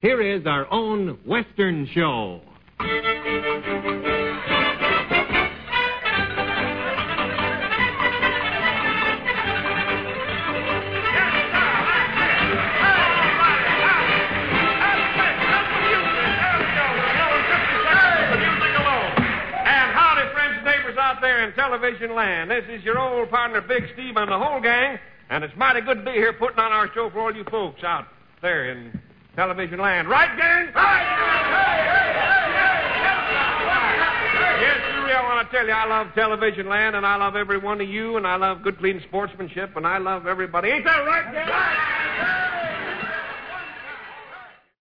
here is our own Western Show. In television land. This is your old partner, Big Steve, and the whole gang, and it's mighty good to be here putting on our show for all you folks out there in television land. Right, gang? Right! Yes, Yuri, I want to tell you, I love television land, and I love every one of you, and I love good, clean sportsmanship, and I love everybody. Ain't that right, gang?